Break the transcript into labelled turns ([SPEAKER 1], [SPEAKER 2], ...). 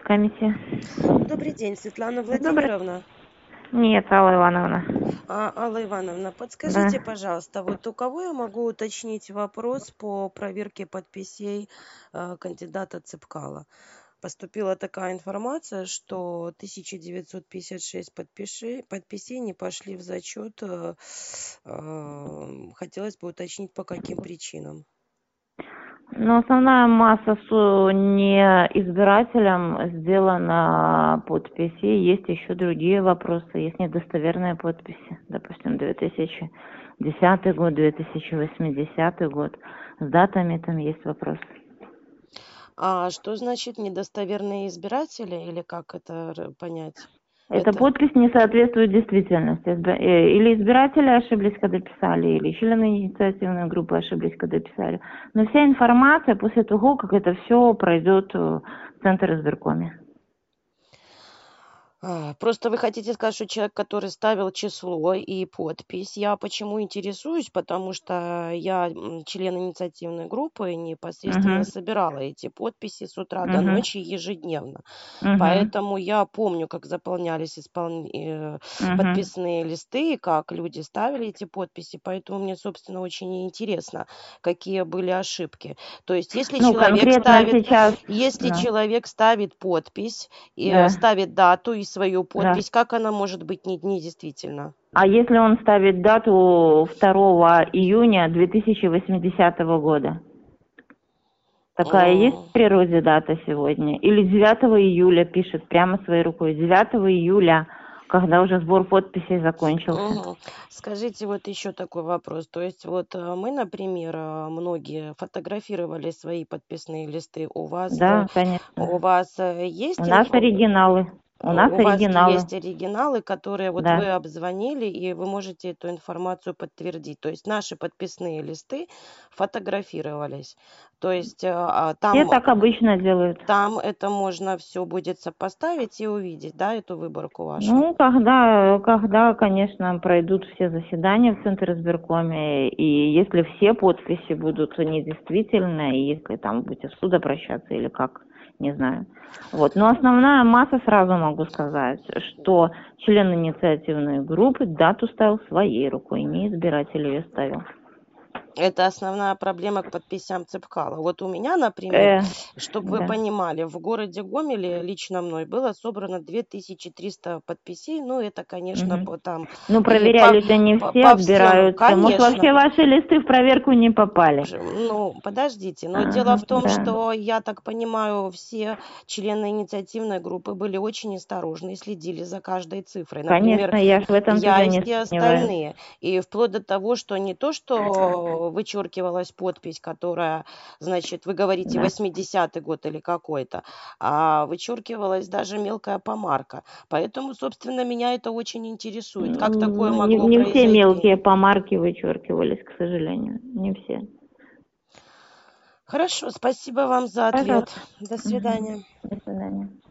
[SPEAKER 1] Комиссия.
[SPEAKER 2] Добрый день, Светлана
[SPEAKER 1] Добрый.
[SPEAKER 2] Владимировна.
[SPEAKER 1] Нет, Алла Ивановна.
[SPEAKER 2] Алла Ивановна,
[SPEAKER 1] Да.
[SPEAKER 2] подскажите, пожалуйста, вот у кого я могу уточнить вопрос по проверке подписей кандидата Цепкала? Поступила такая информация, что 1956 подписей не пошли в зачет. Хотелось бы уточнить, по каким причинам.
[SPEAKER 1] Но основная масса не избирателям сделана подписи. Есть еще другие вопросы. Есть недостоверные подписи. Допустим, 2010 год, 2080 год. С датами там есть вопросы.
[SPEAKER 2] А что значит недостоверные избиратели или как это понять?
[SPEAKER 1] Эта подпись не соответствует действительности. Или избиратели ошиблись, когда писали, или члены инициативной группы ошиблись, когда писали. Но вся информация после того, как это все пройдет в Центр избиркоме.
[SPEAKER 2] Просто вы хотите сказать, что человек, который ставил число и подпись, я почему интересуюсь, потому что я член инициативной группы и непосредственно
[SPEAKER 1] Угу.
[SPEAKER 2] собирала эти подписи с утра до
[SPEAKER 1] Угу.
[SPEAKER 2] ночи ежедневно.
[SPEAKER 1] Угу.
[SPEAKER 2] Поэтому я помню, как заполнялись
[SPEAKER 1] Угу.
[SPEAKER 2] подписные листы, как люди ставили эти подписи, поэтому мне, собственно, очень интересно, какие были ошибки. То есть,
[SPEAKER 1] Ну, конкретно сейчас,
[SPEAKER 2] если
[SPEAKER 1] да,
[SPEAKER 2] человек ставит подпись,
[SPEAKER 1] да,
[SPEAKER 2] ставит дату и свою
[SPEAKER 1] да.
[SPEAKER 2] подпись, как она может быть недействительна?
[SPEAKER 1] А если он ставит дату 2 июня 2080 года? Такая есть
[SPEAKER 2] М,
[SPEAKER 1] в природе дата сегодня? Или 9 июля пишет прямо своей рукой? 9 июля, когда уже сбор подписей закончился.
[SPEAKER 2] мгм. Скажите, вот еще такой вопрос. То есть вот мы, например, многие фотографировали свои подписные листы.
[SPEAKER 1] Да, конечно.
[SPEAKER 2] У вас
[SPEAKER 1] У
[SPEAKER 2] есть
[SPEAKER 1] нас оригиналы. У нас
[SPEAKER 2] у вас
[SPEAKER 1] оригиналы.
[SPEAKER 2] есть оригиналы, которые вот
[SPEAKER 1] Да.
[SPEAKER 2] вы обзвонили, и вы можете эту информацию подтвердить. То есть наши подписные листы фотографировались. То есть
[SPEAKER 1] Все так обычно делают.
[SPEAKER 2] там это можно все будет сопоставить и увидеть, да, эту выборку вашу.
[SPEAKER 1] Ну, когда, конечно, пройдут все заседания в Центр избиркоме, и если все подписи будут недействительны, и если там будете в суд обращаться или как, не знаю. Вот. Но основная масса, сразу могу сказать, что член инициативной группы дату ставил своей рукой, не избиратель ее ставил.
[SPEAKER 2] Это основная проблема к подписям Цепкала. Вот у меня, например, чтобы вы
[SPEAKER 1] Да.
[SPEAKER 2] понимали, в городе Гомеле лично мной было собрано 2300 подписей. Ну, это, конечно,
[SPEAKER 1] Мгм.
[SPEAKER 2] там
[SPEAKER 1] Ну,
[SPEAKER 2] и
[SPEAKER 1] проверяли-то не все,
[SPEAKER 2] по всем,
[SPEAKER 1] отбираются. Может,
[SPEAKER 2] конечно.
[SPEAKER 1] вообще ваши листы в проверку не попали?
[SPEAKER 2] Ну, подождите, но дело
[SPEAKER 1] Ага,
[SPEAKER 2] в том,
[SPEAKER 1] да.
[SPEAKER 2] что, я так понимаю, все члены инициативной группы были очень осторожны и следили за каждой цифрой. Например,
[SPEAKER 1] Конечно, я ж в этом
[SPEAKER 2] я
[SPEAKER 1] тоже
[SPEAKER 2] и
[SPEAKER 1] не
[SPEAKER 2] все
[SPEAKER 1] сомневаюсь.
[SPEAKER 2] остальные. И вплоть до того, что не то, что вычеркивалась подпись, которая, значит, вы говорите
[SPEAKER 1] Да.
[SPEAKER 2] 80-й год или какой-то, а вычеркивалась даже мелкая помарка. Поэтому, собственно, меня это очень интересует. Как такое
[SPEAKER 1] Ну,
[SPEAKER 2] могло
[SPEAKER 1] не все
[SPEAKER 2] произойти?
[SPEAKER 1] мелкие помарки вычеркивались, к сожалению. Не все.
[SPEAKER 2] Хорошо, спасибо вам за ответ.
[SPEAKER 1] Пожалуйста.
[SPEAKER 2] До
[SPEAKER 1] Мгм.
[SPEAKER 2] свидания.
[SPEAKER 1] До свидания.